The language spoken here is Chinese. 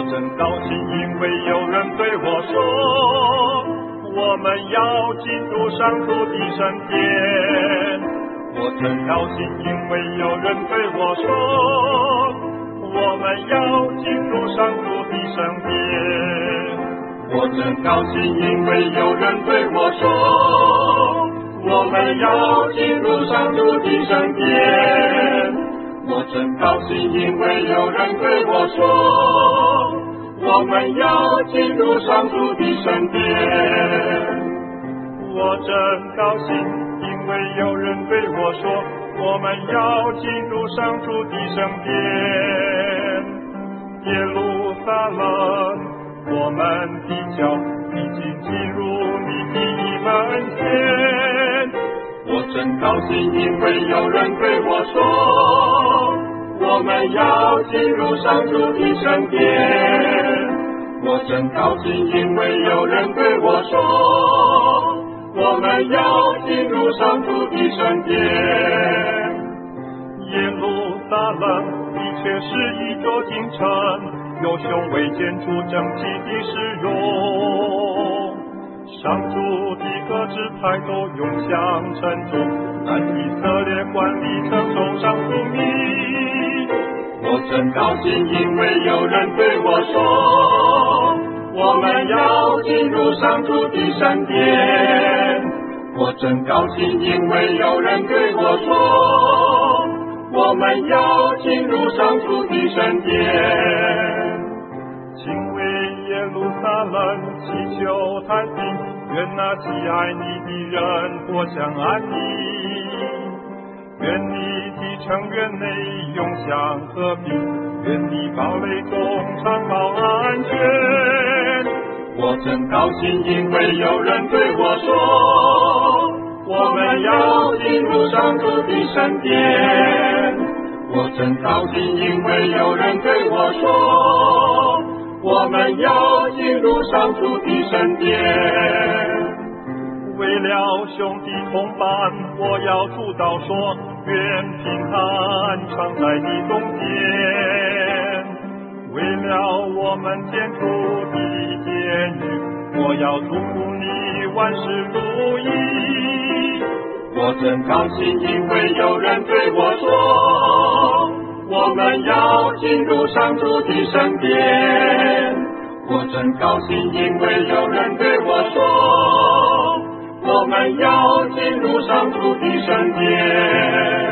真高兴，因为有人对我说，我们要进入上主的圣殿。我真高兴，因为有人对我说，我们要进入上主的圣殿。我真高兴，因为有人对我说，我们要进入上主的圣殿。我真高兴，因为有人对我说，我们要进入上主的圣殿。我真高兴，因为有人对我说，我们要进入上主的圣殿。耶路撒冷，我们的脚已经进入你的门前。我真高兴，因为有人对我说，我们要进入上主的圣殿。我真高兴，因为有人对我说，我们要进入上主的圣殿。耶路撒冷的确是一座京城，有雄伟建筑整齐的市容。上主的各支派都涌向城中，但以色列管理承受上主名。我真高兴，因为有人对我说，我们要进入上主的圣殿。我真高兴，因为有人对我说，我们要进入上主的圣殿。敬畏耶路撒冷，祈求太平，愿那喜爱你的人获享安宁。愿你的城院内永享和平，愿你堡垒中常保安全。我真高兴，因为有人对我说，我们要进入上主的圣殿。我真高兴，因为有人对我说，我们要进入上主的圣殿。为了兄弟同伴，我要祝祷说，愿平安常在你中间。为了我们建筑的监狱，我要祝福你万事如意。我真高兴，因为有人对我说，我们要进入上主的圣殿。我真高兴，因为有人对我说，我们要进入上主的圣殿。